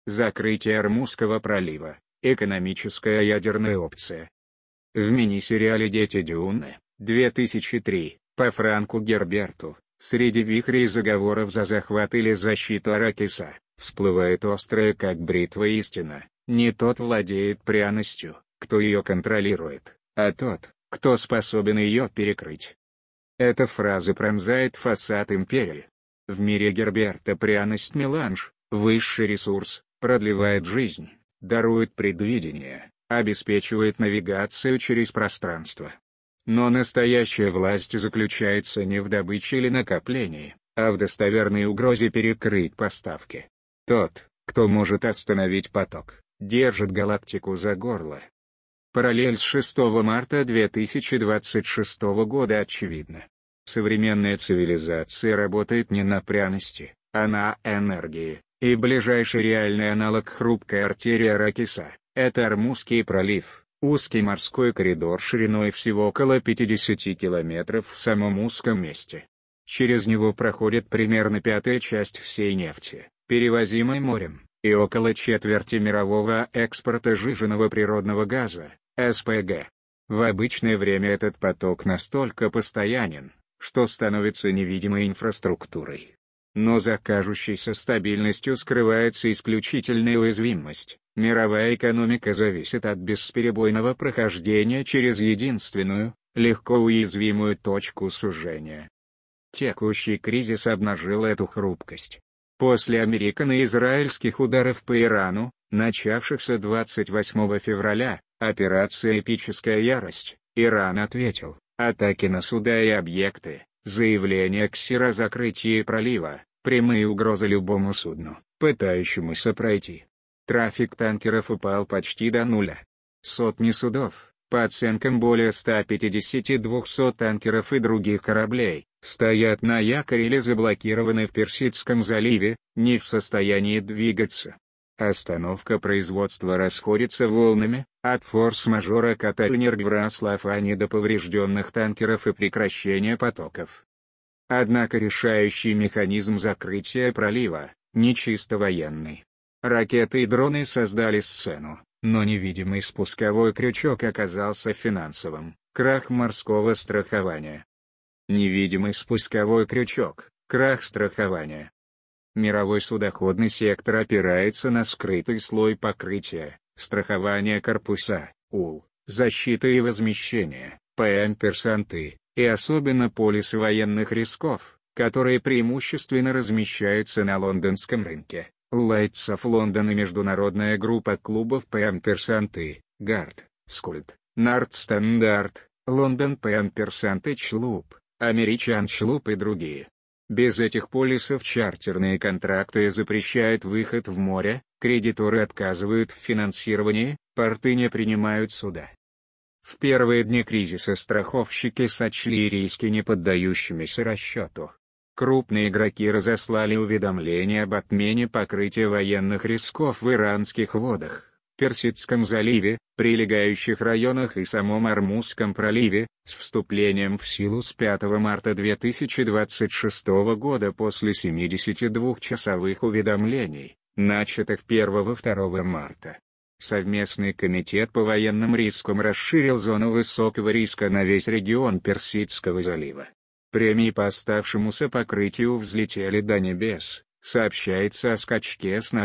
Закрытие Ормузского пролива. Экономическая ядерная опция. В мини-сериале «Дети Дюны», 2003, по Франку Герберту, среди вихрей заговоров за захват или защиту Аракиса, всплывает острая как бритва истина: не тот владеет пряностью, кто ее контролирует, а тот, кто способен ее перекрыть. Эта фраза пронзает фасад империи. В мире Герберта пряность меланж, высший ресурс, продлевает жизнь, дарует предвидение, обеспечивает навигацию через пространство. Но настоящая власть заключается не в добыче или накоплении, а в достоверной угрозе перекрыть поставки. Тот, кто может остановить поток, держит галактику за горло. Параллель с 6 марта 2026 года очевидна. Современная цивилизация работает не на пряности, а на энергии, и ближайший реальный аналог хрупкой артерии Аракиса – это Ормузский пролив, узкий морской коридор шириной всего около 50 километров в самом узком месте. Через него проходит примерно пятая часть всей нефти, перевозимой морем, и около четверти мирового экспорта сжиженного природного газа, СПГ. В обычное время этот поток настолько постоянен, что становится невидимой инфраструктурой. Но за кажущейся стабильностью скрывается исключительная уязвимость. Мировая экономика зависит от бесперебойного прохождения через единственную, легко уязвимую точку сужения. Текущий кризис обнажил эту хрупкость. После американо-израильских ударов по Ирану, начавшихся 28 февраля, операция «Эпическая ярость», Иран ответил: атаки на суда и объекты, заявления КСИР о закрытии пролива, прямые угрозы любому судну, пытающемуся пройти. Трафик танкеров упал почти до нуля. Сотни судов, по оценкам более 150-200 танкеров и других кораблей, стоят на якоре или заблокированы в Персидском заливе, не в состоянии двигаться. Остановка производства расходится волнами, от форс-мажора Каталинерг в Ras-Laffan до поврежденных танкеров и прекращения потоков. Однако решающий механизм закрытия пролива – не чисто военный. Ракеты и дроны создали сцену, но невидимый спусковой крючок оказался финансовым – крах морского страхования. Невидимый спусковой крючок – крах страхования. Мировой судоходный сектор опирается на скрытый слой покрытия, страхование корпуса, УЛ, защита и возмещение, ПМ-персанты, и особенно полисы военных рисков, которые преимущественно размещаются на лондонском рынке. Lloyd's of London и международная группа клубов ПМ-персанты, ГАРД, СКУЛД, Nord Standard, London ПМ-персанты Члуп, American Члуп и другие. Без этих полисов чартерные контракты запрещают выход в море, кредиторы отказывают в финансировании, порты не принимают суда. В первые дни кризиса страховщики сочли риски не поддающимися расчету. Крупные игроки разослали уведомления об отмене покрытия военных рисков в иранских водах, Персидском заливе, прилегающих районах и самом Ормузском проливе, с вступлением в силу с 5 марта 2026 года после 72-часовых уведомлений, начатых 1-2 марта. Совместный комитет по военным рискам расширил зону высокого риска на весь регион Персидского залива. Премии по оставшемуся покрытию взлетели до небес. Сообщается о скачке с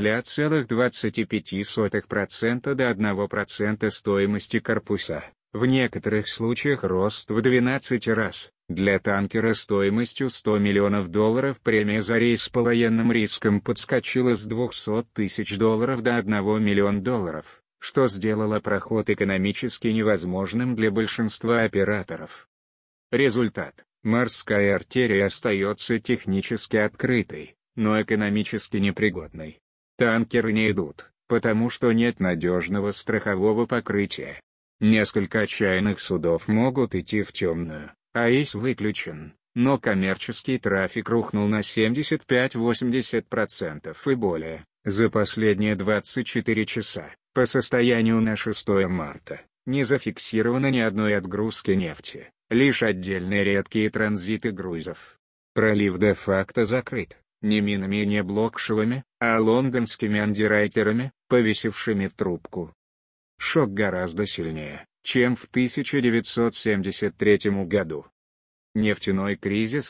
0,25% до 1% стоимости корпуса, в некоторых случаях рост в 12 раз. Для танкера стоимостью $100 миллионов премия за рейс по военным рискам подскочила с $200 тысяч до $1 миллиона, что сделало проход экономически невозможным для большинства операторов. Результат: морская артерия остается технически открытой, но экономически непригодной. Танкеры не идут, потому что нет надежного страхового покрытия. Несколько отчаянных судов могут идти в темную, а ИС выключен, но коммерческий трафик рухнул на 75-80% и более, за последние 24 часа, по состоянию на 6 марта, не зафиксировано ни одной отгрузки нефти, лишь отдельные редкие транзиты грузов. Пролив де-факто закрыт. не минами и не блокшевыми, а лондонскими андеррайтерами, повесившими трубку. Шок гораздо сильнее, чем в 1973 году. Нефтяной кризис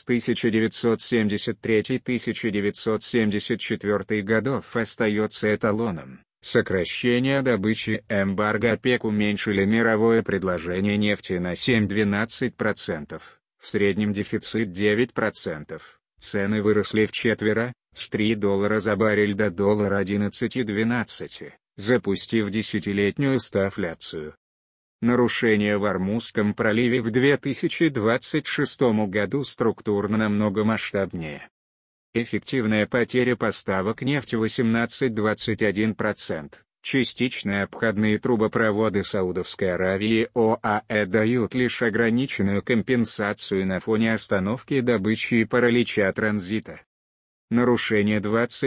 1973-1974 годов остается эталоном. Сокращение добычи, эмбарго ОПЕК уменьшили мировое предложение нефти на 7-12%, в среднем дефицит 9%, цены выросли вчетверо, с $3 за баррель до $11,12, запустив десятилетнюю стагфляцию. Нарушения в Ормузском проливе в 2026 году структурно намного масштабнее. Эффективная потеря поставок нефти 18-21%. Частичные обходные трубопроводы Саудовской Аравии и ОАЭ дают лишь ограниченную компенсацию на фоне остановки добычи и паралича транзита. Нарушение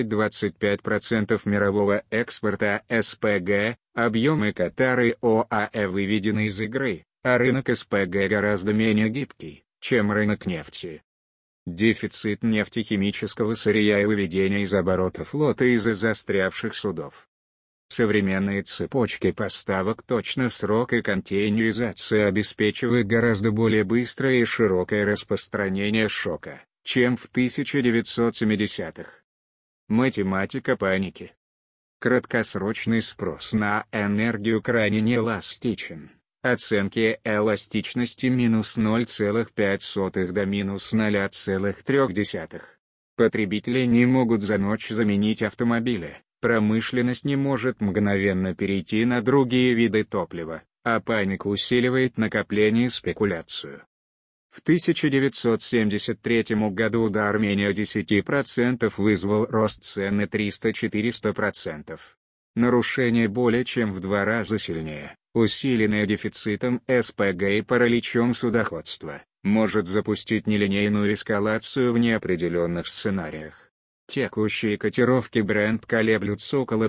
20-25% мирового экспорта СПГ, объемы Катара и ОАЭ выведены из игры, а рынок СПГ гораздо менее гибкий, чем рынок нефти. Дефицит нефтехимического сырья и выведение из оборота флота из-за застрявших судов. Современные цепочки поставок точно в срок и контейнеризация обеспечивают гораздо более быстрое и широкое распространение шока, чем в 1970-х. Математика паники. Краткосрочный спрос на энергию крайне неэластичен. Оценки эластичности минус 0,5 до минус 0,3. Потребители не могут за ночь заменить автомобили, промышленность не может мгновенно перейти на другие виды топлива, а паника усиливает накопление и спекуляцию. В 1973 году удар менее 10% вызвал рост цены 300-400%. Нарушение более чем в 2 раза сильнее, усиленное дефицитом СПГ и параличом судоходства, может запустить нелинейную эскалацию в неопределенных сценариях. Текущие котировки Brent колеблются около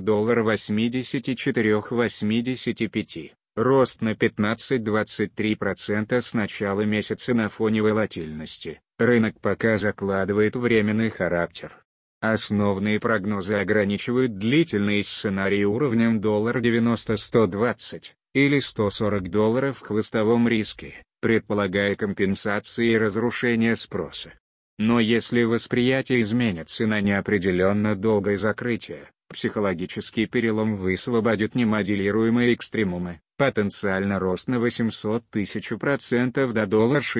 $84-85. Рост на 15-23% с начала месяца на фоне волатильности. Рынок пока закладывает временный характер. Основные прогнозы ограничивают длительные сценарии уровнем $90-120 или $140 в хвостовом риске, предполагая компенсации и разрушение спроса. Но если восприятие изменится на неопределенно долгое закрытие, психологический перелом высвободит немоделируемые экстремумы, потенциально рост на 800-1000% до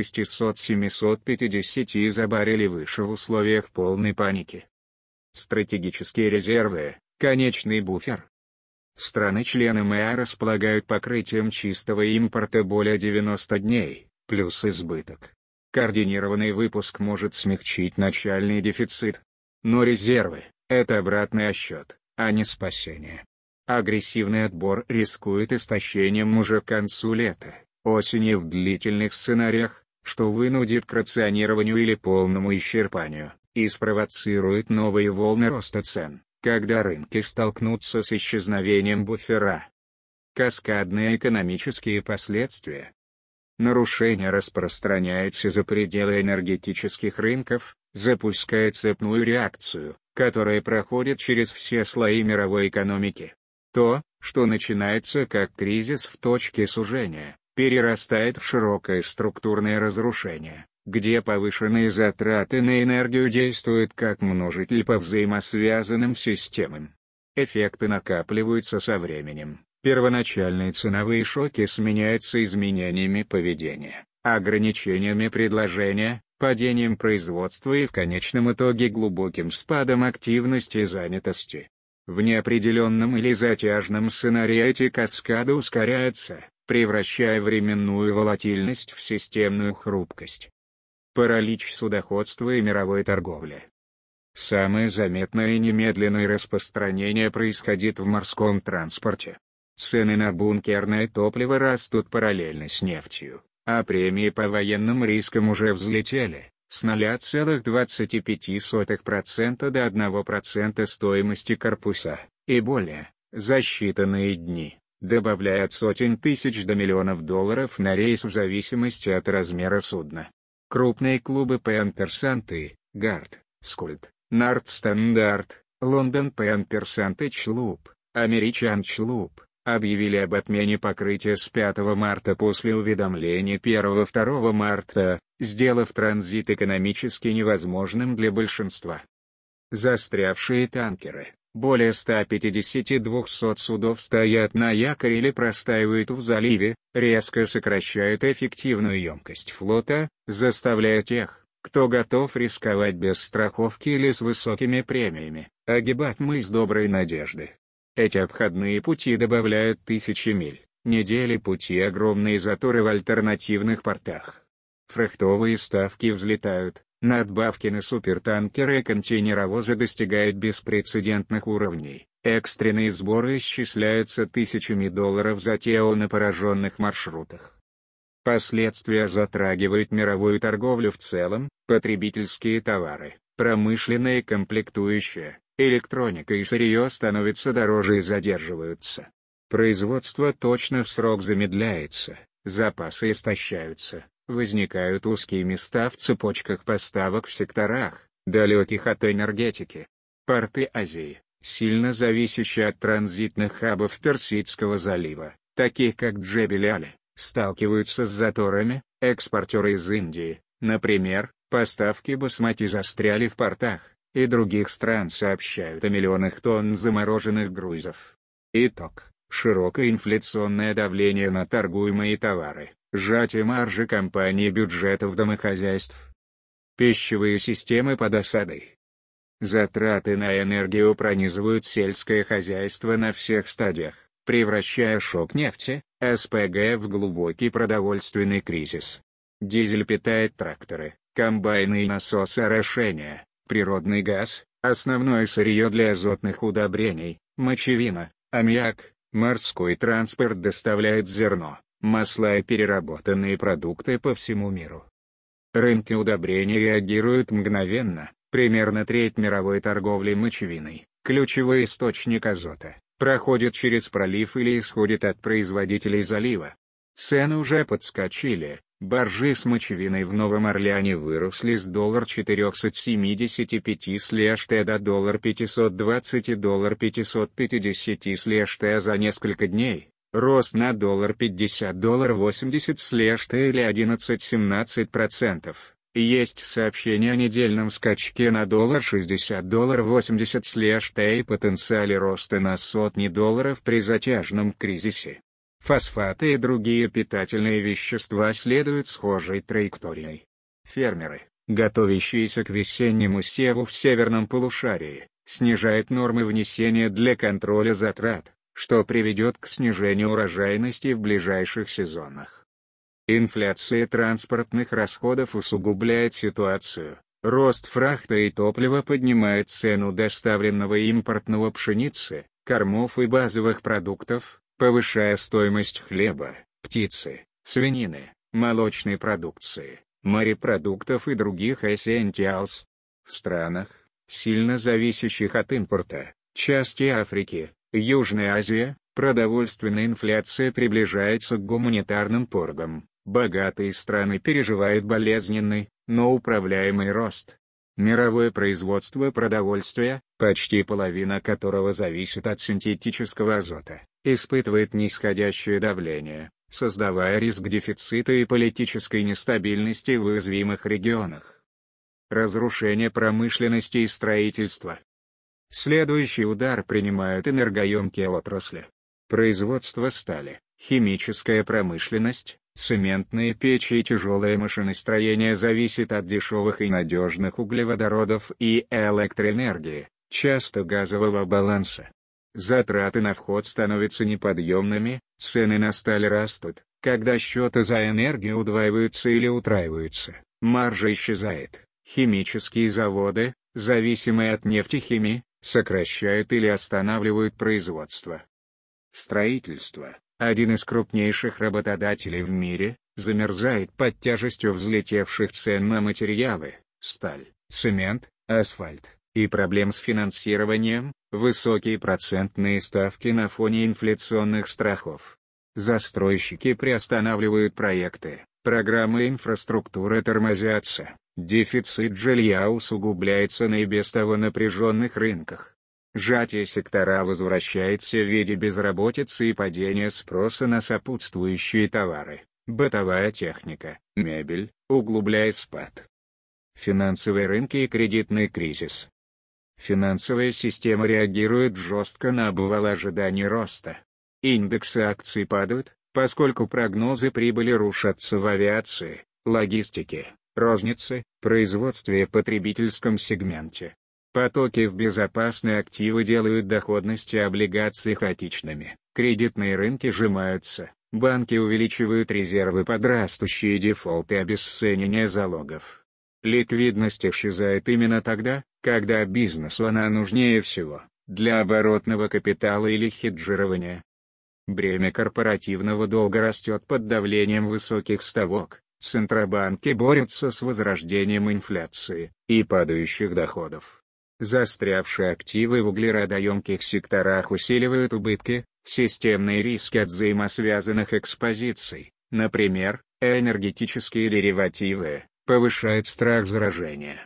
$600-750 за баррель и выше в условиях полной паники. Стратегические резервы, конечный буфер. Страны-члены МЭА располагают покрытием чистого импорта более 90 дней, плюс избыток. Координированный выпуск может смягчить начальный дефицит. Но резервы – это обратный отсчет, а не спасение. Агрессивный отбор рискует истощением уже к концу лета, осени в длительных сценариях, что вынудит к рационированию или полному исчерпанию, и спровоцирует новые волны роста цен, когда рынки столкнутся с исчезновением буфера. Каскадные экономические последствия. Нарушение распространяется за пределы энергетических рынков, запуская цепную реакцию, которая проходит через все слои мировой экономики. То, что начинается как кризис в точке сужения, перерастает в широкое структурное разрушение, где повышенные затраты на энергию действуют как множитель по взаимосвязанным системам. Эффекты накапливаются со временем. Первоначальные ценовые шоки сменяются изменениями поведения, ограничениями предложения, падением производства и в конечном итоге глубоким спадом активности и занятости. В неопределенном или затяжном сценарии эти каскады ускоряются, превращая временную волатильность в системную хрупкость. Паралич судоходства и мировой торговли. Самое заметное и немедленное распространение происходит в морском транспорте. Цены на бункерное топливо растут параллельно с нефтью, а премии по военным рискам уже взлетели, с 0,25% до 1% стоимости корпуса, и более, за считанные дни, добавляя от сотен тысяч до миллионов долларов на рейс в зависимости от размера судна. Крупные клубы по амперсанты, Гард, Скульт, Нордстандарт, Лондон Пемперсентедж Луп, Американч Луп, объявили об отмене покрытия с 5 марта после уведомления 1-2 марта, сделав транзит экономически невозможным для большинства. Застрявшие танкеры, более 150-200 судов стоят на якоре или простаивают в заливе, резко сокращают эффективную емкость флота, заставляя тех, кто готов рисковать без страховки или с высокими премиями, огибать мыс Доброй Надежды. Эти обходные пути добавляют тысячи миль, недели пути, огромные заторы в альтернативных портах. Фрахтовые ставки взлетают, надбавки на супертанкеры и контейнеровозы достигают беспрецедентных уровней, экстренные сборы исчисляются тысячами долларов за ТО на пораженных маршрутах. Последствия затрагивают мировую торговлю в целом, потребительские товары, промышленные комплектующие, электроника и сырье становятся дороже и задерживаются. Производство точно в срок замедляется, запасы истощаются, возникают узкие места в цепочках поставок в секторах, далеких от энергетики. Порты Азии, сильно зависящие от транзитных хабов Персидского залива, таких как Джебель-Али, сталкиваются с заторами. Экспортеры из Индии, например, поставки басмати застряли в портах, и других стран сообщают о миллионах тонн замороженных грузов. Итог: широкое инфляционное давление на торгуемые товары, сжатие маржи компаний и бюджетов домохозяйств. Пищевые системы под осадой. Затраты на энергию пронизывают сельское хозяйство на всех стадиях, превращая шок нефти, СПГ, в глубокий продовольственный кризис. Дизель питает тракторы, комбайны и насосорошения, природный газ, основное сырье для азотных удобрений, мочевина, аммиак, морской транспорт доставляет зерно, масла и переработанные продукты по всему миру. Рынки удобрений реагируют мгновенно, примерно треть мировой торговли мочевиной, ключевой источник азота, проходит через пролив или исходит от производителей залива. Цены уже подскочили, баржи с мочевиной в Новом Орлеане выросли с $475 до $520 и $550 за несколько дней, рост на $50-80 или 11-17%. Есть сообщение о недельном скачке на $60-80 и потенциале роста на сотни долларов при затяжном кризисе. Фосфаты и другие питательные вещества следуют схожей траекторией. Фермеры, готовящиеся к весеннему севу в северном полушарии, снижают нормы внесения для контроля затрат, что приведет к снижению урожайности в ближайших сезонах. Инфляция транспортных расходов усугубляет ситуацию. Рост фрахта и топлива поднимает цену доставленного импортного пшеницы, кормов и базовых продуктов, повышая стоимость хлеба, птицы, свинины, молочной продукции, морепродуктов и других essentials. В странах, сильно зависящих от импорта, части Африки, Южная Азия, продовольственная инфляция приближается к гуманитарным порогам. Богатые страны переживают болезненный, но управляемый рост. Мировое производство продовольствия, почти половина которого зависит от синтетического азота, испытывает нисходящее давление, создавая риск дефицита и политической нестабильности в уязвимых регионах. Разрушение промышленности и строительства. Следующий удар принимают энергоемкие отрасли. Производство стали, химическая промышленность, цементные печи и тяжелое машиностроение зависит от дешевых и надежных углеводородов и электроэнергии, часто газового баланса. Затраты на вход становятся неподъемными, цены на сталь растут, когда счеты за энергию удваиваются или утраиваются, маржа исчезает. Химические заводы, зависимые от нефтехимии, сокращают или останавливают производство. Строительство, один из крупнейших работодателей в мире, замерзает под тяжестью взлетевших цен на материалы, сталь, цемент, асфальт, и проблем с финансированием, высокие процентные ставки на фоне инфляционных страхов. Застройщики приостанавливают проекты, программы инфраструктуры тормозятся, Дефицит жилья усугубляется на и без того напряженных рынках. Сжатие сектора возвращается в виде безработицы и падения спроса на сопутствующие товары, бытовая техника, мебель, углубляя спад. Финансовые рынки и кредитный кризис. Финансовая система реагирует жестко на обвал ожиданий роста. Индексы акций падают, поскольку прогнозы прибыли рушатся в авиации, логистике, рознице, производстве и потребительском сегменте. Потоки в безопасные активы делают доходности облигаций хаотичными, кредитные рынки сжимаются, банки увеличивают резервы под растущие дефолты и обесценивание залогов. Ликвидность исчезает именно тогда, когда бизнесу она нужнее всего, для оборотного капитала или хеджирования. Бремя корпоративного долга растет под давлением высоких ставок, центробанки борются с возрождением инфляции и падающих доходов. Застрявшие активы в углеродоемких секторах усиливают убытки, системные риски от взаимосвязанных экспозиций, например, энергетические деривативы, повышает страх заражения.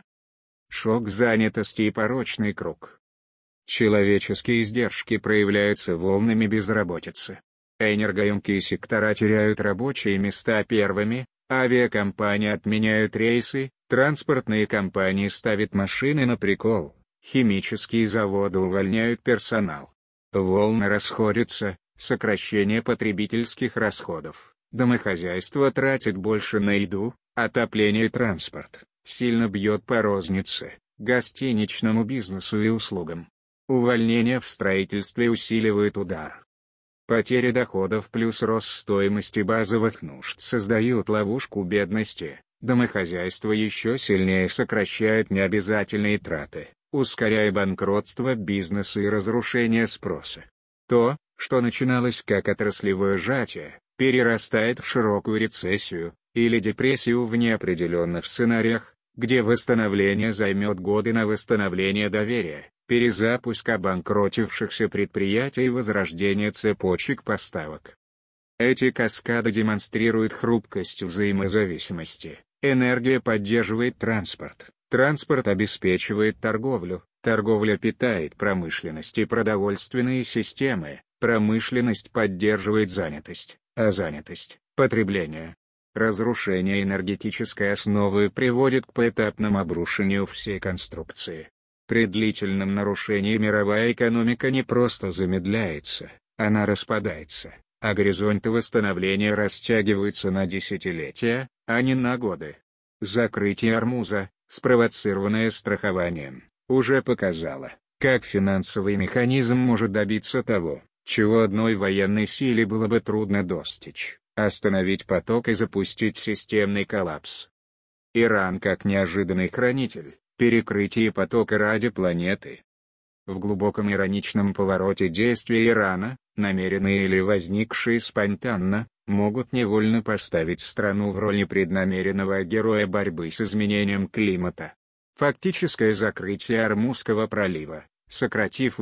Шок занятости и порочный круг. Человеческие издержки проявляются волнами безработицы. Энергоемкие сектора теряют рабочие места первыми, авиакомпании отменяют рейсы, транспортные компании ставят машины на прикол, химические заводы увольняют персонал. Волны расходятся, сокращение потребительских расходов, домохозяйство тратит больше на еду, отопление и транспорт, сильно бьет по рознице, гостиничному бизнесу и услугам. Увольнения в строительстве усиливают удар. Потери доходов плюс рост стоимости базовых нужд создают ловушку бедности, домохозяйство еще сильнее сокращает необязательные траты, ускоряя банкротство бизнеса и разрушение спроса. То, что начиналось как отраслевое сжатие, перерастает в широкую рецессию, или депрессию в неопределенных сценариях, где восстановление займет годы на восстановление доверия, перезапуск обанкротившихся предприятий и возрождение цепочек поставок. Эти каскады демонстрируют хрупкость взаимозависимости. Энергия поддерживает транспорт, транспорт обеспечивает торговлю, торговля питает промышленность и продовольственные системы, промышленность поддерживает занятость, а занятость – потребление. Разрушение энергетической основы приводит к поэтапному обрушению всей конструкции. При длительном нарушении мировая экономика не просто замедляется, она распадается, а горизонты восстановления растягиваются на десятилетия, а не на годы. Закрытие Ормуза, спровоцированное страхованием, уже показало, как финансовый механизм может добиться того, чего одной военной силе было бы трудно достичь. Остановить поток и запустить системный коллапс. Иран как неожиданный хранитель, перекрытие потока ради планеты. В глубоком ироничном повороте действия Ирана, намеренные или возникшие спонтанно, могут невольно поставить страну в роли непреднамеренного героя борьбы с изменением климата. Фактическое закрытие Ормузского пролива, сократив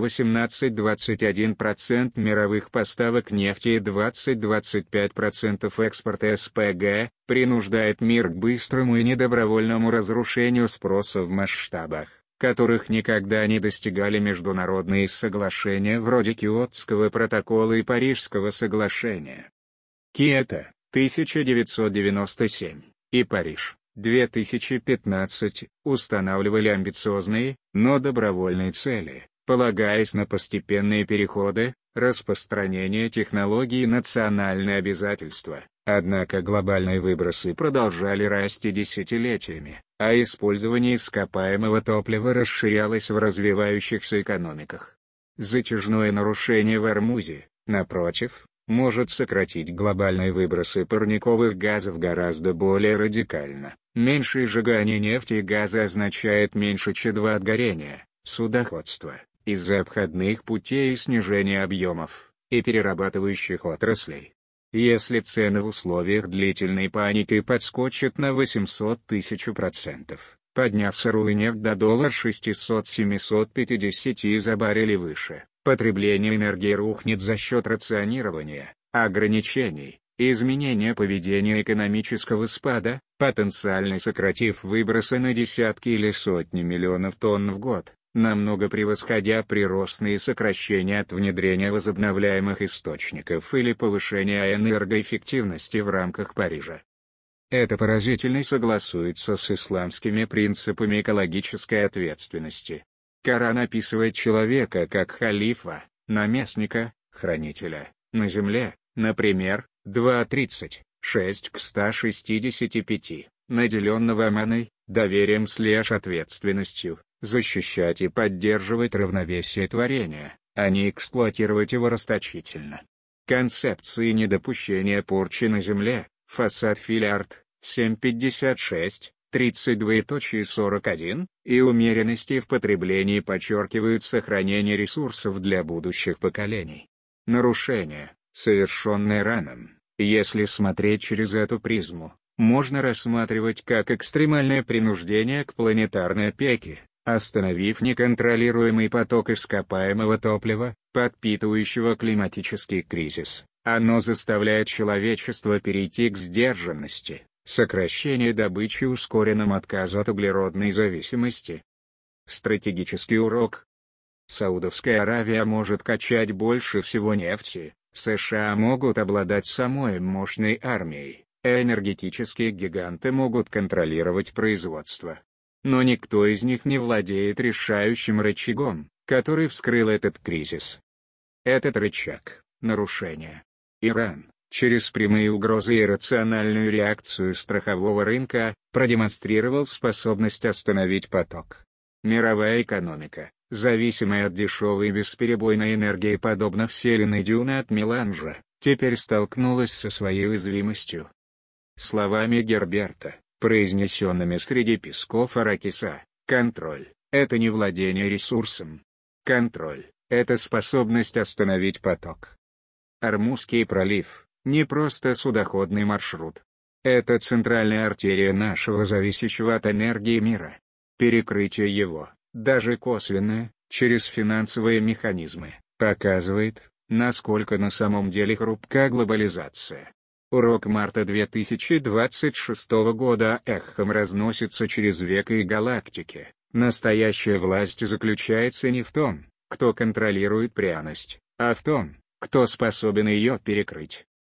18-21% мировых поставок нефти и 20-25% экспорта СПГ, принуждает мир к быстрому и недобровольному разрушению спроса в масштабах, которых никогда не достигали международные соглашения вроде Киотского протокола и Парижского соглашения. Киото, 1997, и Париж, 2015, устанавливали амбициозные, но добровольные цели, полагаясь на постепенные переходы, распространение технологий и национальные обязательства. Однако глобальные выбросы продолжали расти десятилетиями, а использование ископаемого топлива расширялось в развивающихся экономиках. Затяжное нарушение в Ормузе, напротив, может сократить глобальные выбросы парниковых газов гораздо более радикально. Меньшее сжигание нефти и газа означает меньше ЧО2 от горения, судоходства, из-за обходных путей и снижения объемов, и перерабатывающих отраслей. Если цены в условиях длительной паники подскочат на 800-1000%, подняв сырую нефть до $600-750 за баррель и выше, потребление энергии рухнет за счет рационирования, ограничений, Изменение поведения экономического спада, потенциально сократив выбросы на десятки или сотни миллионов тонн в год, намного превосходя приростные сокращения от внедрения возобновляемых источников или повышения энергоэффективности в рамках Парижа. Это поразительно и согласуется с исламскими принципами экологической ответственности. Коран описывает человека как халифа, наместника, хранителя, на земле, например, 2:36 к 165, наделенного аманой, доверием ответственностью, защищать и поддерживать равновесие творения, а не эксплуатировать его расточительно. Концепции недопущения порчи на земле, фасад Филиард, 7:56, 32:41, и умеренности в потреблении подчеркивают сохранение ресурсов для будущих поколений. Нарушение, совершенное Ираном, если смотреть через эту призму, можно рассматривать как экстремальное принуждение к планетарной опеке, остановив неконтролируемый поток ископаемого топлива, подпитывающего климатический кризис. Оно заставляет человечество перейти к сдержанности, сокращению добычи и ускоренному отказу от углеродной зависимости. Стратегический урок. Саудовская Аравия может качать больше всего нефти, США могут обладать самой мощной армией, энергетические гиганты могут контролировать производство. Но никто из них не владеет решающим рычагом, который вскрыл этот кризис. Этот рычаг – нарушение. Иран, через прямые угрозы и рациональную реакцию страхового рынка, продемонстрировал способность остановить поток. Мировая экономика, зависимая от дешевой и бесперебойной энергии подобно вселенной дюны от меланжа, теперь столкнулась со своей уязвимостью. Словами Герберта, произнесенными среди песков Аракиса, контроль – это не владение ресурсом. Контроль – это способность остановить поток. Ормузский пролив – не просто судоходный маршрут. Это центральная артерия нашего зависящего от энергии мира. Перекрытие его, даже косвенное, через финансовые механизмы, показывает, насколько на самом деле хрупка глобализация. Урок марта 2026 года эхом разносится через века и галактики. Настоящая власть заключается не в том, кто контролирует пряность, а в том, кто способен ее перекрыть.